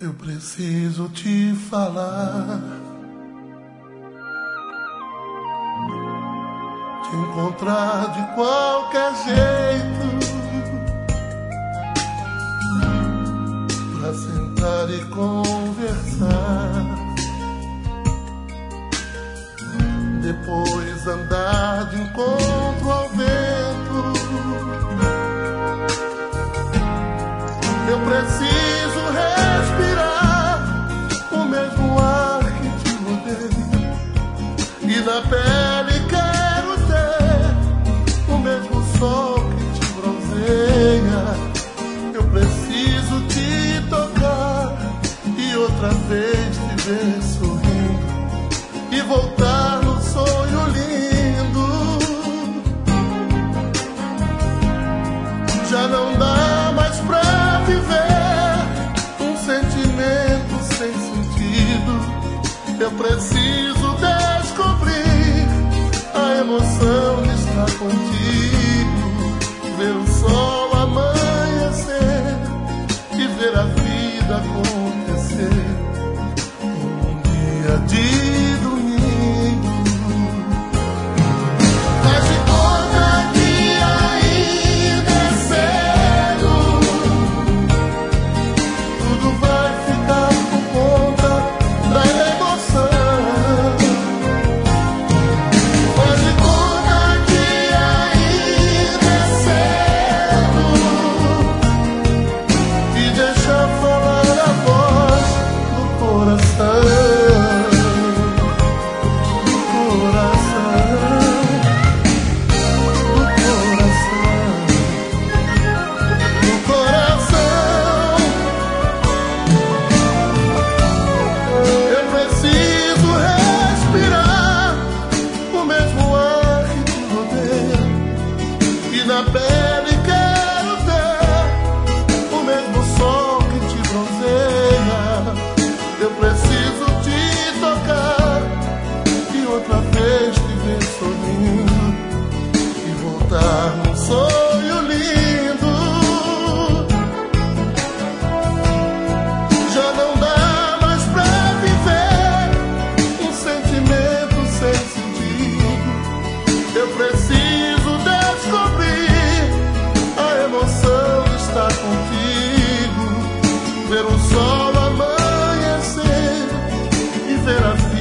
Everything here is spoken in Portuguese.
Eu preciso te falar, te encontrar de qualquer jeito, pra sentar e conversar, depois andar de encontro ao vento. Eu preciso respirar o mesmo ar que te rodeia, e na pele quero ter o mesmo sol que te bronzeia. Eu preciso te tocar e outra vez te ver sorrindo e voltar no sonho lindo. Já não dá mais pra viver um sentimento sem sentido. Eu preciso descobrir a emoção de estar contigo, ver o sol amanhecer e ver a vida acontecer um dia de domingo. Faz de conta que ainda é cedo, tudo vai ficar por conta da emoção. Faz de conta que ainda é cedo e deixa falar a voz do coração. Na pele quero ter o mesmo sol que te bronzeia. Eu preciso te tocar e outra vez te ver sorrindo e voltar num sonho lindo. Já não dá mais pra viver um sentimento sem sentido. Eu preciso descobrir a emoção de estar contigo, ver o sol amanhecer e ver a vida